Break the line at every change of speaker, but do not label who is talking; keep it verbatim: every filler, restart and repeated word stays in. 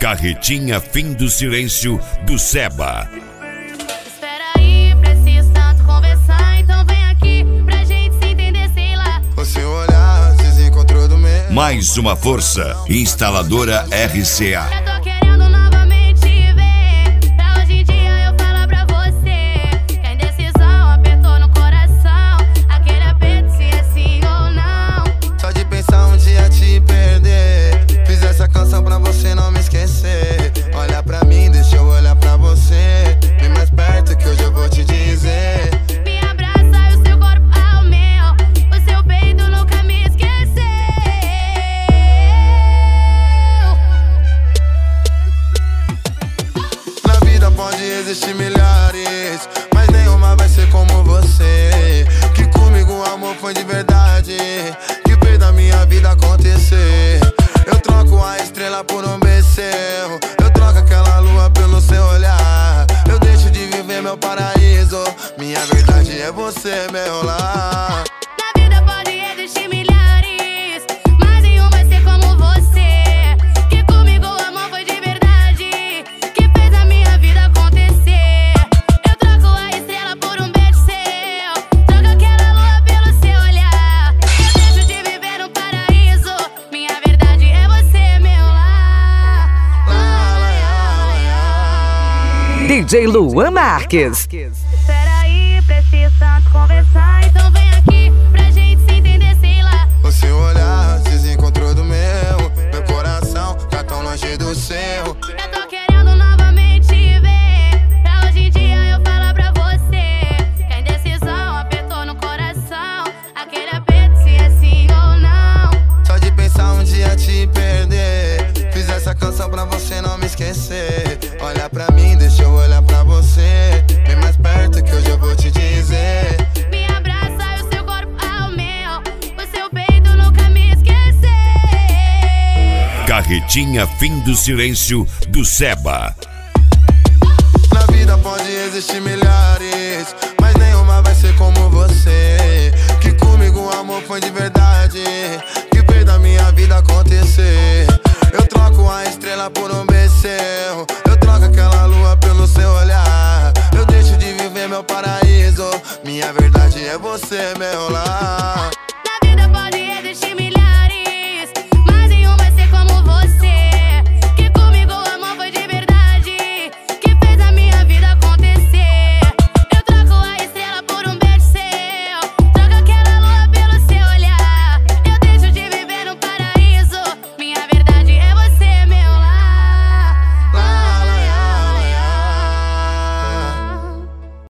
Carretinha Fim do Silêncio do Seba.
Espera aí, preciso tanto conversar, então vem aqui pra gente se entender, sei lá.
O seu olhar se encontrou do meu.
Mais uma força. Instaladora R C A.
Já tô querendo novamente ver, pra hoje em dia eu falar pra você que a indecisão apertou no coração, aquele aperto se é sim ou não.
Só de pensar um dia te perder, fiz essa canção pra você não me esquecer. Olha pra mim, deixa eu olhar pra você, vem mais perto que hoje eu vou te dizer.
Me abraça e o seu corpo ao meu, o seu peito nunca me esqueceu.
Na vida pode existir milhares, mas nenhuma vai ser como você. Que comigo o amor foi de verdade, que fez da minha vida acontecer. Eu troco a estrela por um becerro, eu troco aquela lua pelo seu olhar. Eu deixo de viver meu paraíso, minha verdade é você, meu lar.
Na vida pode existir milhares, mas nenhum vai ser como você. Que comigo o amor foi de verdade, que fez a minha vida acontecer. Eu troco a estrela por um beijo seu, troco aquela lua pelo seu olhar. Eu deixo de viver no paraíso, minha verdade é você, meu lar.
D J Luan Marques.
Espera aí, preciso tanto conversar, então vem aqui pra gente se entender, sei lá.
O seu olhar se encontrou do meu, meu coração tá tão longe do seu.
Eu tô querendo novamente ver, pra hoje em dia eu falar pra você que a indecisão apertou no coração, aquele aperto se é sim ou não.
Só de pensar um dia te perder, fiz essa canção pra você não me esquecer. Olha pra mim, deixa eu olhar pra você, vem mais perto que hoje eu vou te dizer.
Me abraça e o seu corpo ao meu, o seu peito nunca me esqueceu.
Carretinha Fim do Silêncio do Seba.
Na vida pode existir milhares, mas nenhuma vai ser como você. Que comigo o amor foi de verdade, que fez da minha vida acontecer. Eu troco a estrela por um becerro,